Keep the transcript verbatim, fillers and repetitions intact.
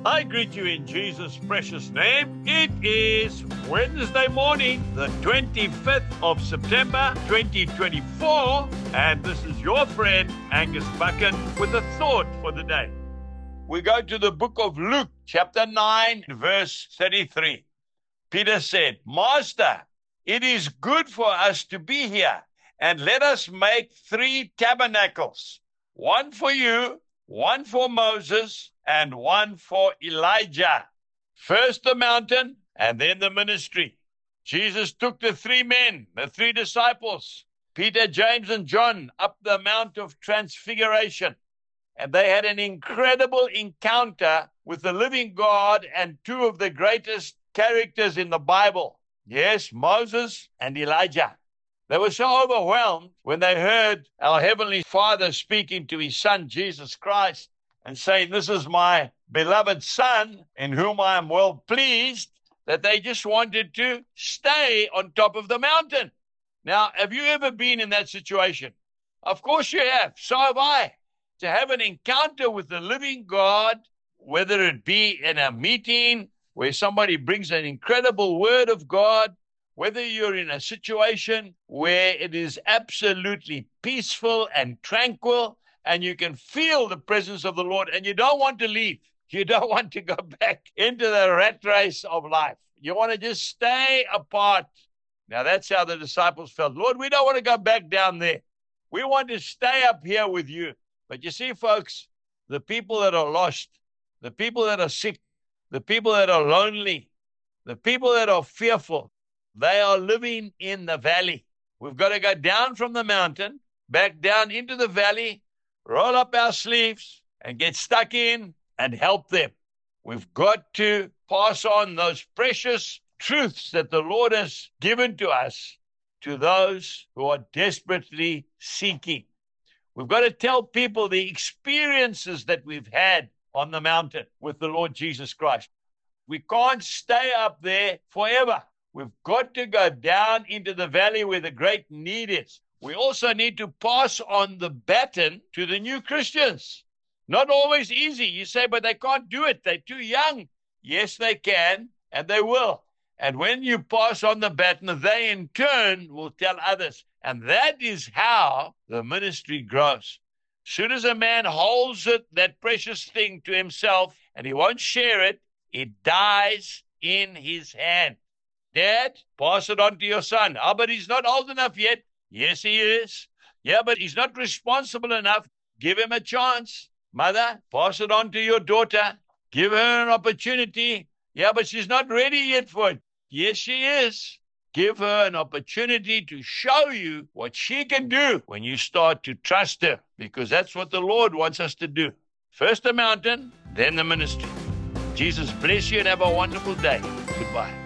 I greet you in Jesus' precious name. It is Wednesday morning, the twenty-fifth of September, twenty twenty-four, and this is your friend, Angus Buchan, with a thought for the day. We go to the book of Luke, chapter nine, verse thirty-three. Peter said, Master, it is good for us to be here, and let us make three tabernacles, one for you, one for Moses, and one for Elijah. First the mountain, and then the ministry. Jesus took the three men, the three disciples, Peter, James, and John, up the Mount of Transfiguration. And they had an incredible encounter with the living God and two of the greatest characters in the Bible. Yes, Moses and Elijah. They were so overwhelmed when they heard our Heavenly Father speaking to his Son, Jesus Christ, and saying, this is my beloved Son in whom I am well pleased, that they just wanted to stay on top of the mountain. Now, have you ever been in that situation? Of course you have. So have I. To have an encounter with the living God, whether it be in a meeting where somebody brings an incredible word of God, whether you're in a situation where it is absolutely peaceful and tranquil, and you can feel the presence of the Lord, and you don't want to leave. You don't want to go back into the rat race of life. You want to just stay apart. Now, that's how the disciples felt. Lord, we don't want to go back down there. We want to stay up here with you. But you see, folks, the people that are lost, the people that are sick, the people that are lonely, the people that are fearful, they are living in the valley. We've got to go down from the mountain, back down into the valley, roll up our sleeves and get stuck in and help them. We've got to pass on those precious truths that the Lord has given to us to those who are desperately seeking. We've got to tell people the experiences that we've had on the mountain with the Lord Jesus Christ. We can't stay up there forever. We've got to go down into the valley where the great need is. We also need to pass on the baton to the new Christians. Not always easy. You say, but they can't do it. They're too young. Yes, they can, and they will. And when you pass on the baton, they in turn will tell others. And that is how the ministry grows. As soon as a man holds it, that precious thing, to himself, and he won't share it, it dies in his hand. Dad, pass it on to your son. Oh, but he's not old enough yet. Yes, he is. Yeah, but he's not responsible enough. Give him a chance. Mother, pass it on to your daughter. Give her an opportunity. Yeah, but she's not ready yet for it. Yes, she is. Give her an opportunity to show you what she can do when you start to trust her, because that's what the Lord wants us to do. First the mountain, then the ministry. Jesus bless you and have a wonderful day. Goodbye.